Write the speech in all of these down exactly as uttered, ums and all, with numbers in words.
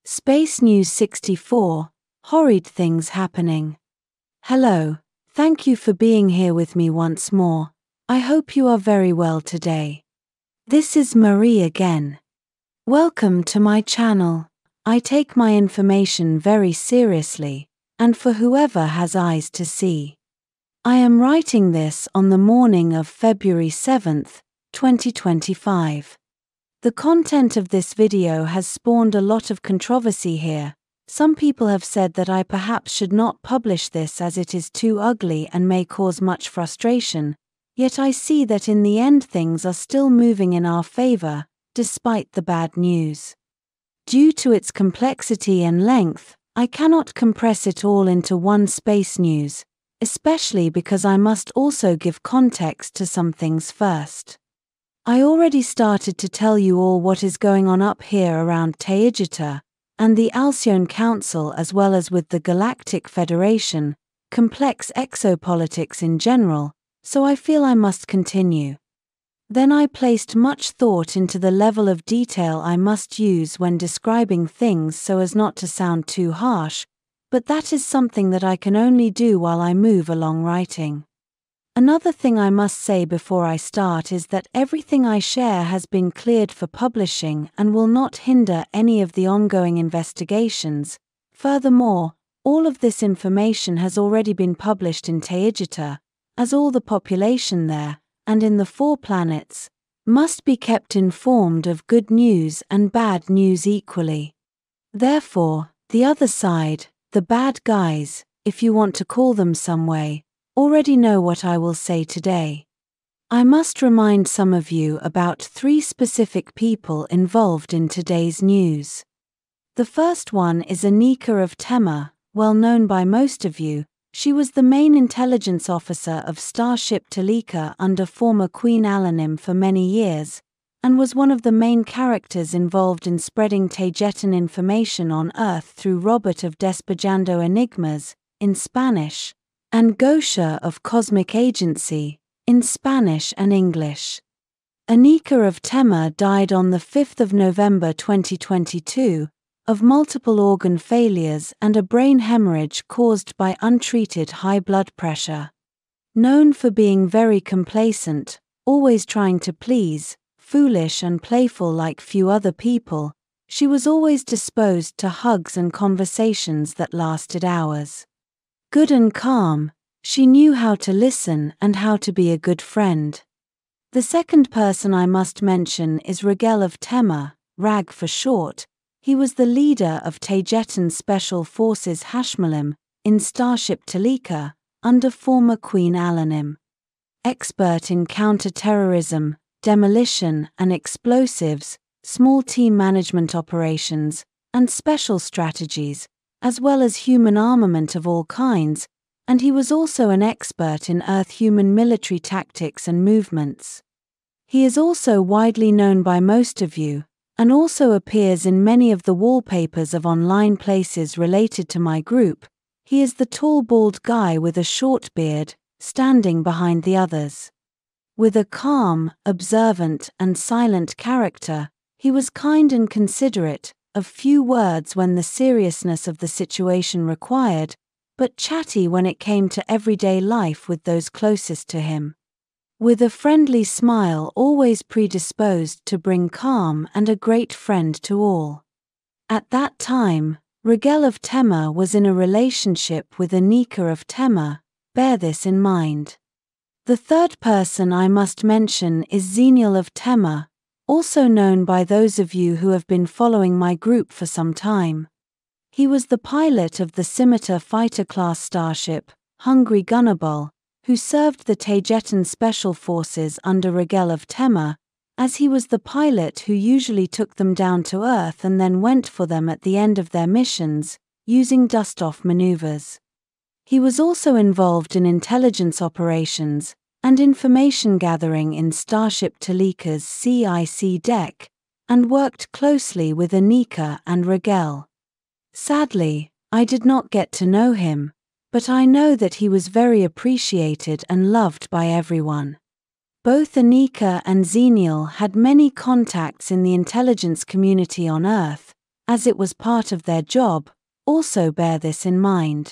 Space News sixty-four, Horrid Things Happening. Hello, thank you for being here with me once more. I hope you are very well today. This is Marie again. Welcome to my channel. I take my information very seriously, and for whoever has eyes to see. I am writing this on the morning of February seventh, twenty twenty-five. The content of this video has spawned a lot of controversy here. Some people have said that I perhaps should not publish this as it is too ugly and may cause much frustration, yet I see that in the end things are still moving in our favor, despite the bad news. Due to its complexity and length, I cannot compress it all into one space news, especially because I must also give context to some things first. I already started to tell you all what is going on up here around TAIGITA and the Alcyone Council, as well as with the Galactic Federation, complex exopolitics in general, so I feel I must continue. Then I placed much thought into the level of detail I must use when describing things so as not to sound too harsh, but that is something that I can only do while I move along writing. Another thing I must say before I start is that everything I share has been cleared for publishing and will not hinder any of the ongoing investigations. Furthermore, all of this information has already been published in TAIGITA, as all the population there, and in the four planets, must be kept informed of good news and bad news equally. Therefore, the other side, the bad guys, if you want to call them some way, already know what I will say today. I must remind some of you about three specific people involved in today's news. The first one is Anika of Tema, well known by most of you. She was the main intelligence officer of Starship Talika under former Queen Alanim for many years, and was one of the main characters involved in spreading Taigetan information on Earth through Robert of Despejando Enigmas, in Spanish, and Gosha of Cosmic Agency, in Spanish and English. Anika of Tema died on the fifth of November twenty twenty-two, of multiple organ failures and a brain hemorrhage caused by untreated high blood pressure. Known for being very complacent, always trying to please, foolish and playful like few other people, she was always disposed to hugs and conversations that lasted hours. Good and calm, she knew how to listen and how to be a good friend. The second person I must mention is Rigel of Tema, Rag for short. He was the leader of Taigetan Special Forces Hashmalim, in Starship Talika, under former Queen Alanim. Expert in counter-terrorism, demolition and explosives, small team management operations, and special strategies, as well as human armament of all kinds, and he was also an expert in Earth-human military tactics and movements. He is also widely known by most of you, and also appears in many of the wallpapers of online places related to my group. He is the tall bald guy with a short beard, standing behind the others. With a calm, observant, and silent character, he was kind and considerate, of few words when the seriousness of the situation required, but chatty when it came to everyday life with those closest to him. With a friendly smile, always predisposed to bring calm and a great friend to all. At that time, Rigel of Tema was in a relationship with Anika of Tema, bear this in mind. The third person I must mention is Zenial of Tema, also known by those of you who have been following my group for some time. He was the pilot of the Scimitar fighter-class starship, Hungry Gunnarbol, who served the Taigetan Special Forces under Rigel of Tema, as he was the pilot who usually took them down to Earth and then went for them at the end of their missions, using dust-off maneuvers. He was also involved in intelligence operations and information gathering in Starship Talika's C I C deck, and worked closely with Anika and Rigel. Sadly, I did not get to know him, but I know that he was very appreciated and loved by everyone. Both Anika and Zenial had many contacts in the intelligence community on Earth, as it was part of their job. Also bear this in mind.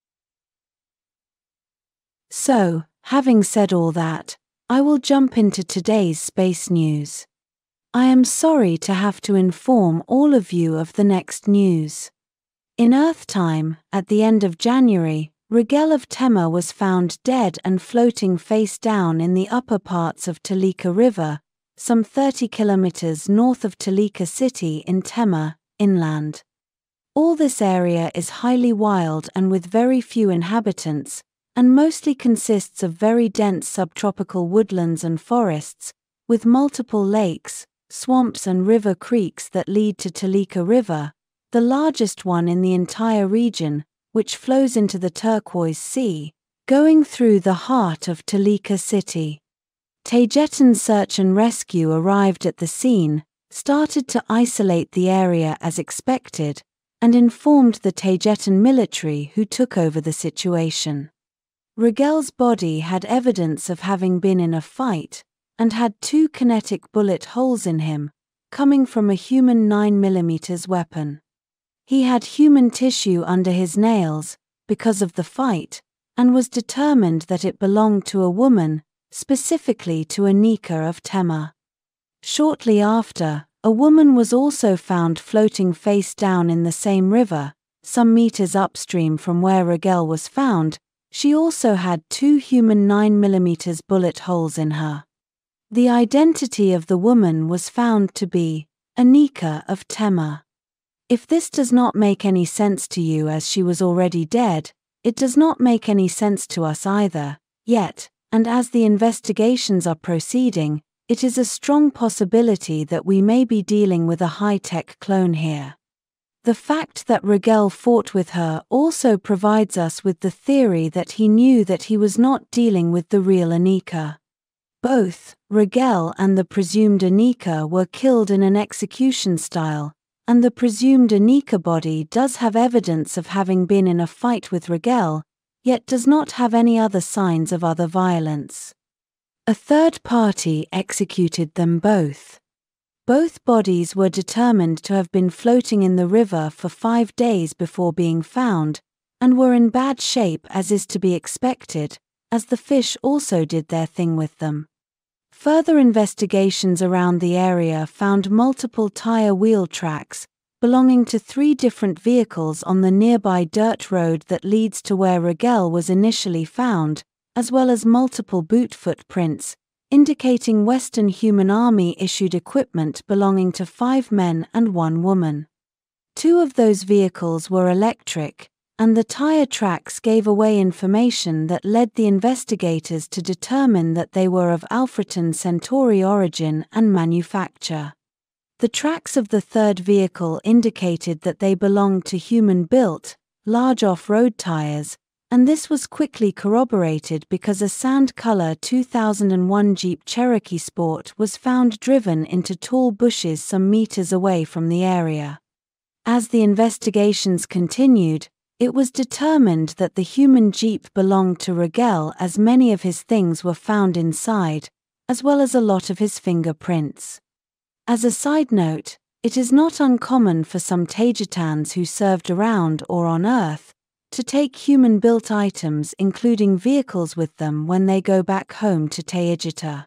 So, having said all that, I will jump into today's space news. I am sorry to have to inform all of you of the next news. In Earth time, at the end of January, Rigel of Tema was found dead and floating face down in the upper parts of Talika River, some thirty kilometers north of Talika city in Tema, inland. All this area is highly wild and with very few inhabitants, and mostly consists of very dense subtropical woodlands and forests, with multiple lakes, swamps and river creeks that lead to Talika River, the largest one in the entire region, which flows into the Turquoise Sea, going through the heart of Talika city. Tagetan Search and Rescue arrived at the scene, started to isolate the area as expected, and informed the Tagetan military who took over the situation. Rigel's body had evidence of having been in a fight, and had two kinetic bullet holes in him, coming from a human nine millimeter weapon. He had human tissue under his nails, because of the fight, and was determined that it belonged to a woman, specifically to Anika of Tema. Shortly after, a woman was also found floating face down in the same river, some meters upstream from where Rigel was found. She also had two human nine millimeter bullet holes in her. The identity of the woman was found to be Anika of Tema. If this does not make any sense to you as she was already dead, it does not make any sense to us either, yet, and as the investigations are proceeding, it is a strong possibility that we may be dealing with a high-tech clone here. The fact that Rigel fought with her also provides us with the theory that he knew that he was not dealing with the real Anika. Both, Rigel and the presumed Anika, were killed in an execution style, and the presumed Anika body does have evidence of having been in a fight with Rigel, yet does not have any other signs of other violence. A third party executed them both. Both bodies were determined to have been floating in the river for five days before being found, and were in bad shape as is to be expected, as the fish also did their thing with them. Further investigations around the area found multiple tire wheel tracks, belonging to three different vehicles on the nearby dirt road that leads to where Rigel was initially found, as well as multiple boot footprints, indicating Western Human Army-issued equipment belonging to five men and one woman. Two of those vehicles were electric, and the tire tracks gave away information that led the investigators to determine that they were of Alphaton Centauri origin and manufacture. The tracks of the third vehicle indicated that they belonged to human-built, large off-road tires, and this was quickly corroborated because a sand-color two thousand one Jeep Cherokee Sport was found driven into tall bushes some meters away from the area. As the investigations continued, it was determined that the human Jeep belonged to Rigel as many of his things were found inside, as well as a lot of his fingerprints. As a side note, it is not uncommon for some Tagetans who served around or on Earth to take human-built items including vehicles with them when they go back home to Taygeta.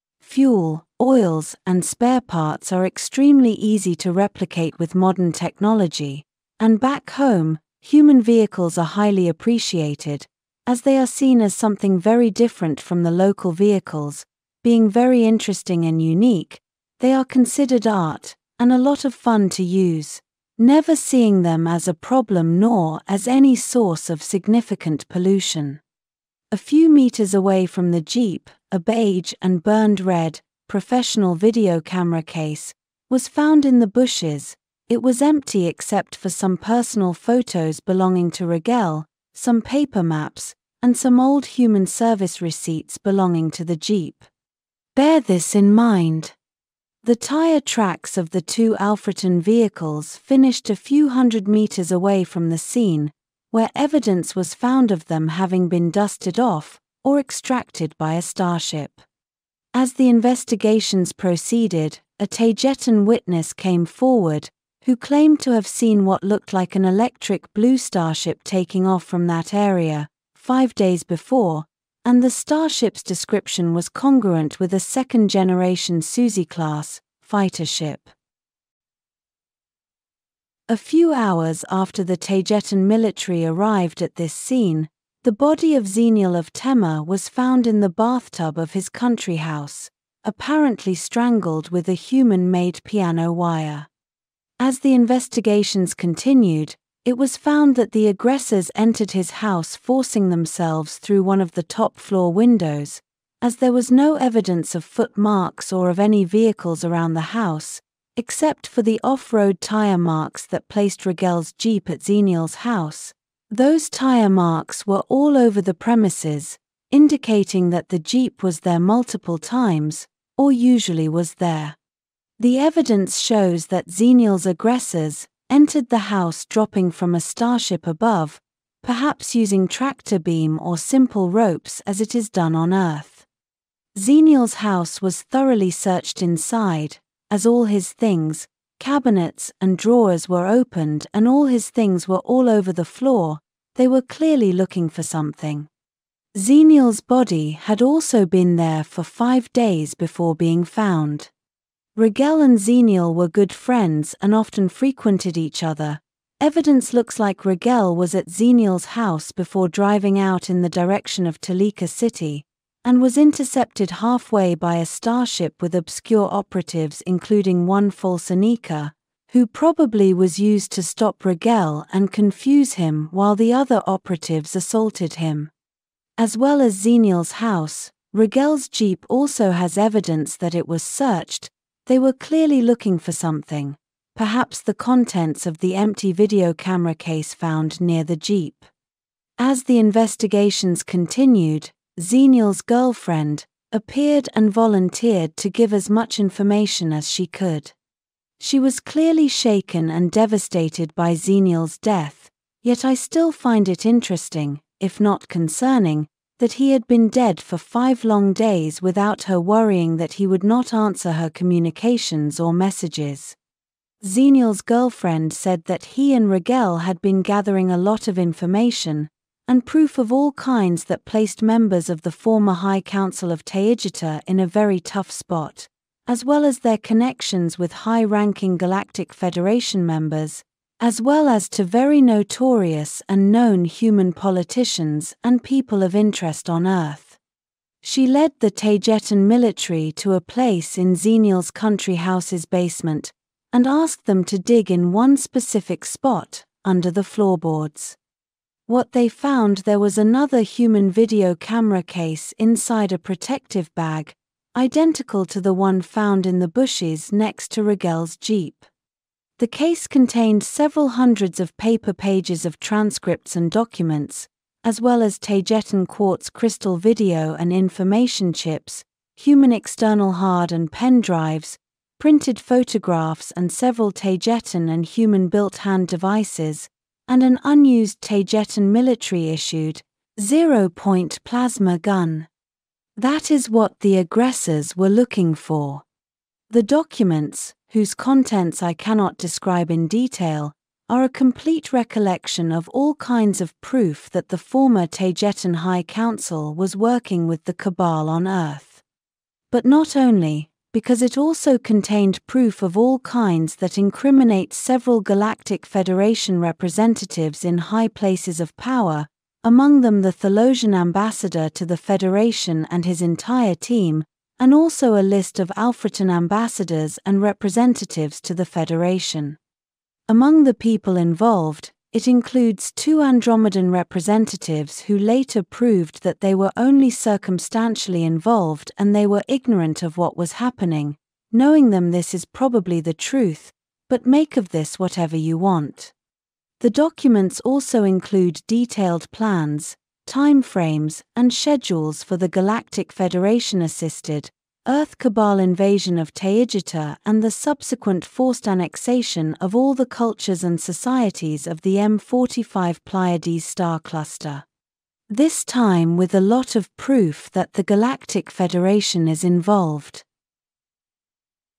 Fuel, oils, and spare parts are extremely easy to replicate with modern technology, and back home, human vehicles are highly appreciated, as they are seen as something very different from the local vehicles, being very interesting and unique. They are considered art, and a lot of fun to use, never seeing them as a problem nor as any source of significant pollution. A few meters away from the Jeep, a beige and burned red, professional video camera case, was found in the bushes. It was empty except for some personal photos belonging to Rigel, some paper maps, and some old human service receipts belonging to the Jeep. Bear this in mind. The tire tracks of the two Alfreton vehicles finished a few hundred meters away from the scene, where evidence was found of them having been dusted off or extracted by a starship. As the investigations proceeded, a Tagetan witness came forward, who claimed to have seen what looked like an electric blue starship taking off from that area five days before, and the starship's description was congruent with a second-generation Suzy-class fighter ship. A few hours after the Tagetan military arrived at this scene, the body of Xenial of Tema was found in the bathtub of his country house, apparently strangled with a human-made piano wire. As the investigations continued, it was found that the aggressors entered his house forcing themselves through one of the top-floor windows, as there was no evidence of foot marks or of any vehicles around the house, except for the off-road tire marks that placed Rigel's Jeep at Xenial's house. Those tire marks were all over the premises, indicating that the Jeep was there multiple times, or usually was there. The evidence shows that Xenial's aggressors entered the house dropping from a starship above, perhaps using tractor beam or simple ropes as it is done on Earth. Xenial's house was thoroughly searched inside, as all his things, cabinets and drawers were opened and all his things were all over the floor. They were clearly looking for something. Xenial's body had also been there for five days before being found. Rigel and Xenial were good friends and often frequented each other. Evidence looks like Rigel was at Xenial's house before driving out in the direction of Talika City, and was intercepted halfway by a starship with obscure operatives including one false Anika, who probably was used to stop Rigel and confuse him while the other operatives assaulted him. As well as Xenial's house, Rigel's Jeep also has evidence that it was searched. They were clearly looking for something, perhaps the contents of the empty video camera case found near the Jeep. As the investigations continued, Xenial's girlfriend appeared and volunteered to give as much information as she could. She was clearly shaken and devastated by Xenial's death, yet I still find it interesting, if not concerning, that he had been dead for five long days without her worrying that he would not answer her communications or messages. Xenial's girlfriend said that he and Rigel had been gathering a lot of information, and proof of all kinds that placed members of the former High Council of Taygeta in a very tough spot, as well as their connections with high-ranking Galactic Federation members, as well as to very notorious and known human politicians and people of interest on Earth. She led the Tagetan military to a place in Xenial's country house's basement and asked them to dig in one specific spot, under the floorboards. What they found there was another human video camera case inside a protective bag, identical to the one found in the bushes next to Rigel's Jeep. The case contained several hundreds of paper pages of transcripts and documents, as well as Tagetan quartz crystal video and information chips, human external hard and pen drives, printed photographs and several Tagetan and human-built hand devices, and an unused Tagetan military-issued, zero-point plasma gun. That is what the aggressors were looking for. The documents, whose contents I cannot describe in detail, are a complete recollection of all kinds of proof that the former Tagetan High Council was working with the Cabal on Earth. But not only, because it also contained proof of all kinds that incriminate several Galactic Federation representatives in high places of power, among them the Thelosian ambassador to the Federation and his entire team, and also a list of Alfreton ambassadors and representatives to the Federation. Among the people involved, it includes two Andromedan representatives who later proved that they were only circumstantially involved and they were ignorant of what was happening. Knowing them, this is probably the truth, but make of this whatever you want. The documents also include detailed plans, timeframes, and schedules for the Galactic Federation-assisted Earth Cabal invasion of Taygeta and the subsequent forced annexation of all the cultures and societies of the M forty-five Pleiades star cluster. This time with a lot of proof that the Galactic Federation is involved.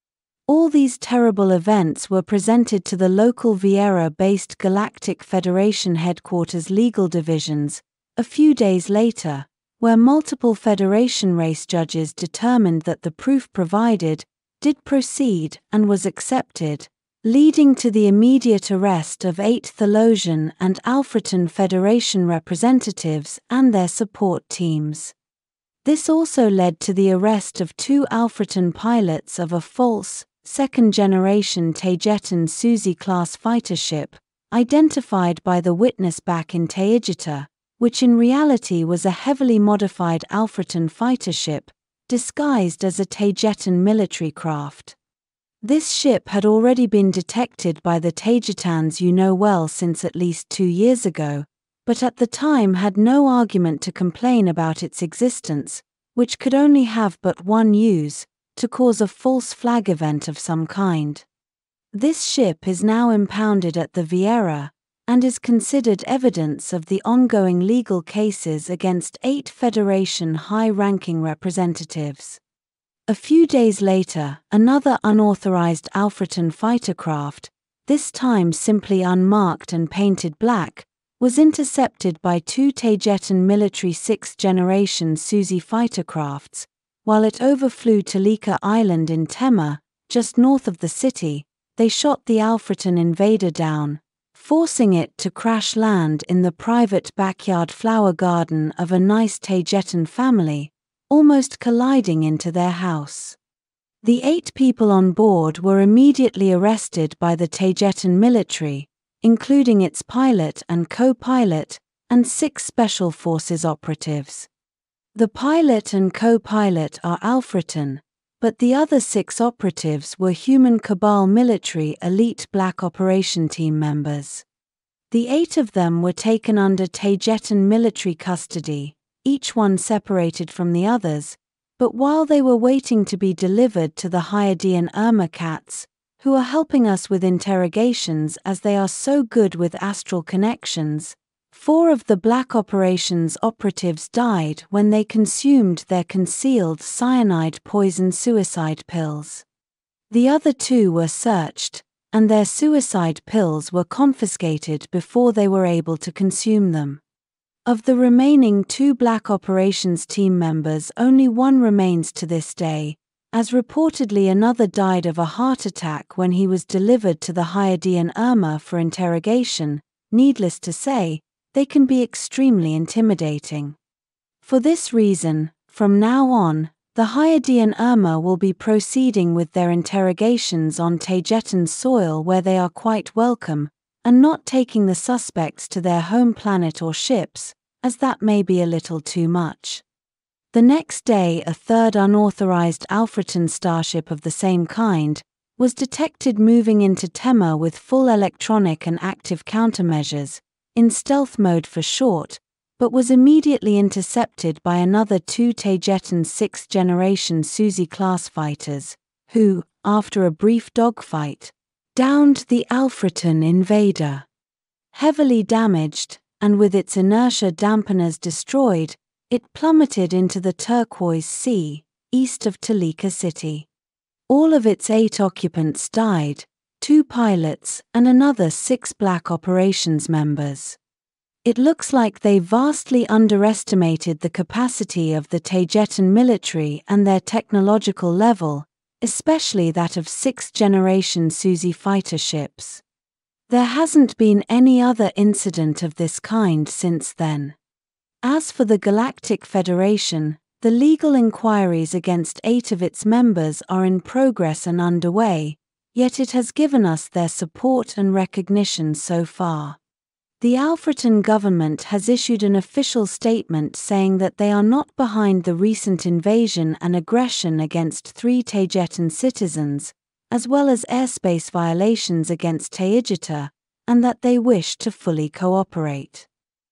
All these terrible events were presented to the local Viera-based Galactic Federation headquarters legal divisions a few days later, where multiple Federation race judges determined that the proof provided did proceed and was accepted, leading to the immediate arrest of eight Thelosian and Alfreton Federation representatives and their support teams. This also led to the arrest of two Alfreton pilots of a false, second-generation Taygeta Suzy-class fighter ship, identified by the witness back in Taygeta, which in reality was a heavily modified Alfreton fighter ship, disguised as a Taygeta military craft. This ship had already been detected by the Taygetans you know well since at least two years ago, but at the time had no argument to complain about its existence, which could only have but one use, to cause a false flag event of some kind. This ship is now impounded at the Viera, and is considered evidence of the ongoing legal cases against eight Federation high-ranking representatives. A few days later, another unauthorized Alfreton fighter craft, this time simply unmarked and painted black, was intercepted by two Taygeta military sixth-generation Suzy fighter crafts, while it overflew Talika Island in Tema, just north of the city. They shot the Alfreton invader down, forcing it to crash land in the private backyard flower garden of a nice Taygetan family, almost colliding into their house. The eight people on board were immediately arrested by the Taygetan military, including its pilot and co-pilot, and six Special Forces operatives. The pilot and co-pilot are Alfreton, but the other six operatives were Human Cabal military elite Black Operation Team members. The eight of them were taken under Taygetan military custody, each one separated from the others, but while they were waiting to be delivered to the Hyadian Irma cats, who are helping us with interrogations as they are so good with astral connections, four of the Black Operations operatives died when they consumed their concealed cyanide poison suicide pills. The other two were searched, and their suicide pills were confiscated before they were able to consume them. Of the remaining two Black Operations team members, only one remains to this day, as reportedly another died of a heart attack when he was delivered to the Hyadian Irma for interrogation. Needless to say, they can be extremely intimidating. For this reason, from now on, the Hyadian Irma will be proceeding with their interrogations on Taygetan soil where they are quite welcome, and not taking the suspects to their home planet or ships, as that may be a little too much. The next day, a third unauthorized Alfreton starship of the same kind was detected moving into Tema with full electronic and active countermeasures, in stealth mode for short, but was immediately intercepted by another two Taygetan sixth-generation Suzy-class fighters, who, after a brief dogfight, downed the Alfreton invader. Heavily damaged, and with its inertia dampeners destroyed, it plummeted into the turquoise sea, east of Talika City. All of its eight occupants died, two pilots and another six Black Operations members. It looks like they vastly underestimated the capacity of the Taygetan military and their technological level, especially that of sixth-generation Suzy fighter ships. There hasn't been any other incident of this kind since then. As for the Galactic Federation, the legal inquiries against eight of its members are in progress and underway, yet it has given us their support and recognition so far. The Alfreton government has issued an official statement saying that they are not behind the recent invasion and aggression against three Taygetan citizens, as well as airspace violations against Taygeta, and that they wish to fully cooperate.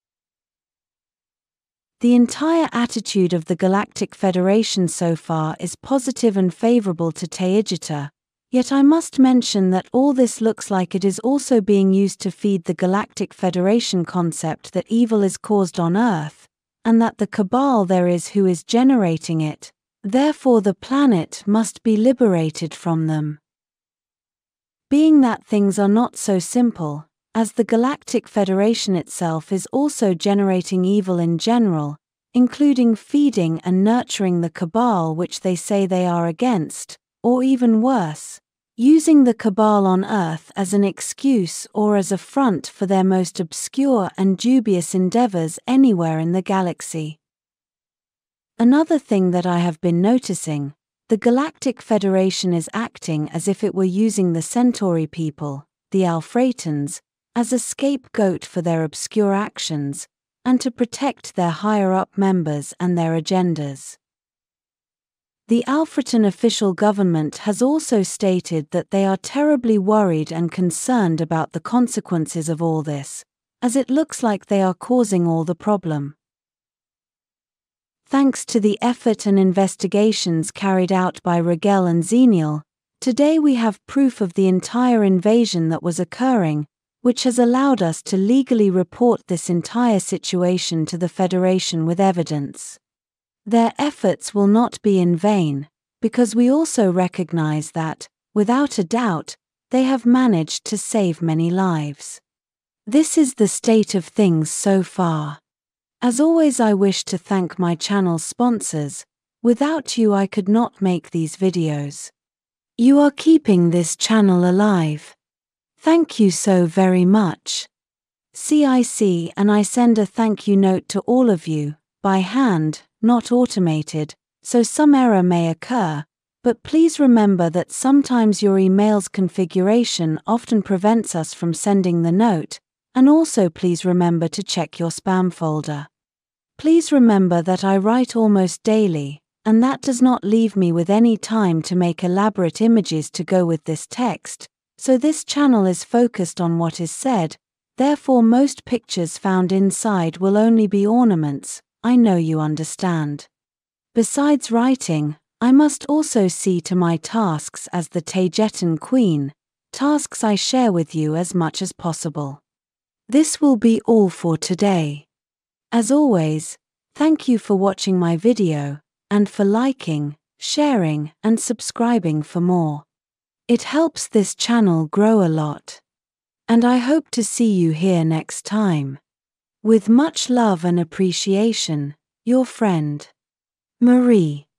The entire attitude of the Galactic Federation so far is positive and favorable to Taygeta, yet I must mention that all this looks like it is also being used to feed the Galactic Federation concept that evil is caused on Earth, and that the Cabal there is who is generating it, therefore the planet must be liberated from them. being that things are not so simple, as the Galactic Federation itself is also generating evil in general, including feeding and nurturing the Cabal which they say they are against, or even worse, using the Cabal on Earth as an excuse or as a front for their most obscure and dubious endeavors anywhere in the galaxy. Another thing that I have been noticing, the Galactic Federation is acting as if it were using the Centauri people, the Alphratans, as a scapegoat for their obscure actions, and to protect their higher-up members and their agendas. The Alphratan official government has also stated that they are terribly worried and concerned about the consequences of all this, as it looks like they are causing all the problem. Thanks to the effort and investigations carried out by Rigel and Xenial, today we have proof of the entire invasion that was occurring, which has allowed us to legally report this entire situation to the Federation with evidence. Their efforts will not be in vain, because we also recognize that, without a doubt, they have managed to save many lives. This is the state of things so far. As always, I wish to thank my channel's sponsors. Without you I could not make these videos. You are keeping this channel alive. Thank you so very much. C I C and I send a thank you note to all of you, by hand, not automated, so some error may occur, but please remember that sometimes your email's configuration often prevents us from sending the note, and also please remember to check your spam folder. Please remember that I write almost daily, and that does not leave me with any time to make elaborate images to go with this text, so this channel is focused on what is said, therefore most pictures found inside will only be ornaments. I know you understand. Besides writing, I must also see to my tasks as the Tagetan Queen, tasks I share with you as much as possible. This will be all for today. As always, thank you for watching my video, and for liking, sharing, and subscribing for more. It helps this channel grow a lot. And I hope to see you here next time. With much love and appreciation, your friend, Marie.